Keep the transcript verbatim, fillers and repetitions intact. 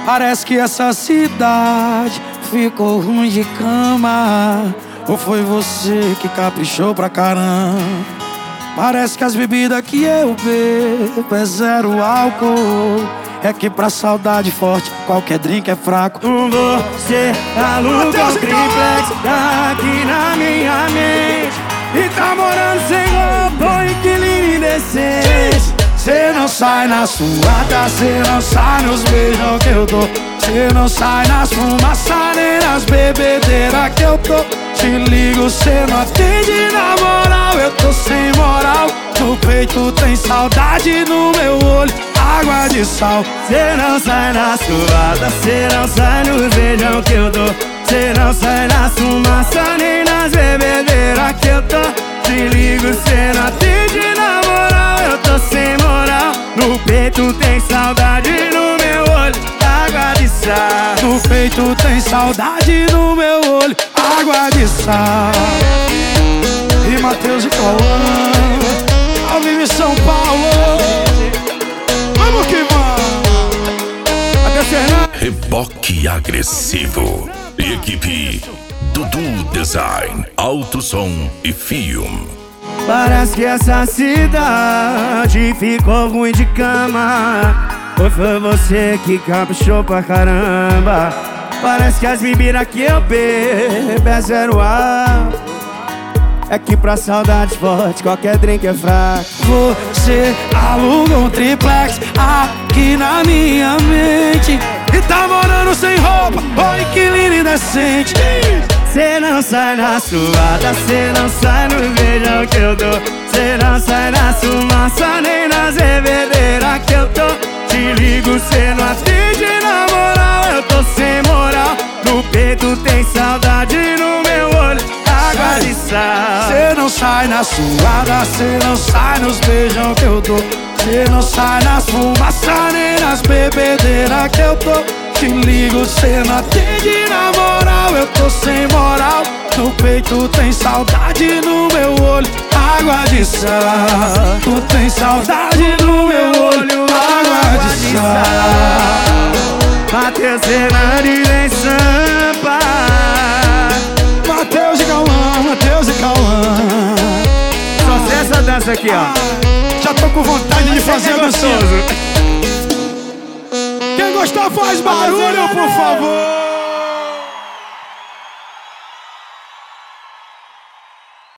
Parece que essa cidade ficou ruim de cama. Ou foi você que caprichou pra caramba? Parece que as bebidas que eu bebo é zero álcool. É que pra saudade forte qualquer drink é fraco. Você aluga um triplex aqui na minha mente e tá morando sem roupa, inquilino indecente. Cê não sai na suada, cê não sai nos beijão que eu dou. Cê não sai nas fumaças nem nas bebedeiras que eu tô. Te ligo, cê não atende na moral, eu tô sem moral. No peito tem saudade, no meu olho água de sal. Cê não sai na suada, cê não sai nos beijão que eu dou. Cê não sai nas fumaças nem nas bebedeiras que eu tô. Te ligo, cê não atende na moral, eu tô sem moral. No peito tem saudade, no meu olho água de sal. No peito tem saudade, no meu olho água de sal. E Matheus e Cauã, ao vivo em São Paulo. Vamos que vamos. Até Fernando. Reboque agressivo. Equipe Dudu Design, Alto Som e Filme. Parece que essa cidade ficou ruim de cama. Ou foi você que caprichou pra caramba? Parece que as bebidas que eu bebo é zero ar. É que pra saudade forte qualquer drink é fraco. Você aluga um triplex aqui na minha mente e tá morando sem roupa, ô inquilino indecente. Cê não sai na suada, cê não sai no beijão que eu dou. Cê não sai na fumaça nem nas bebedeiras que eu tô. Te ligo, cê não atende na moral, eu tô sem moral. No peito tem saudade, no meu olho água de sal. Cê não sai na suada, cê não sai nos beijão que eu dou. Cê não sai nas fumaças nem nas bebedeiras que eu tô. Te ligo, cê não atende na moral, eu tô sem moral. No peito tem saudade, no meu olho água de sal. Tu tem saudade, no meu olho água de sal. Matheus Fernandes em Sampa. Matheus e Cauã, Matheus e Cauã. Só sei essa dança aqui, ó. Já tô com vontade de fazer a dancinha. Quem gostar faz barulho, por favor.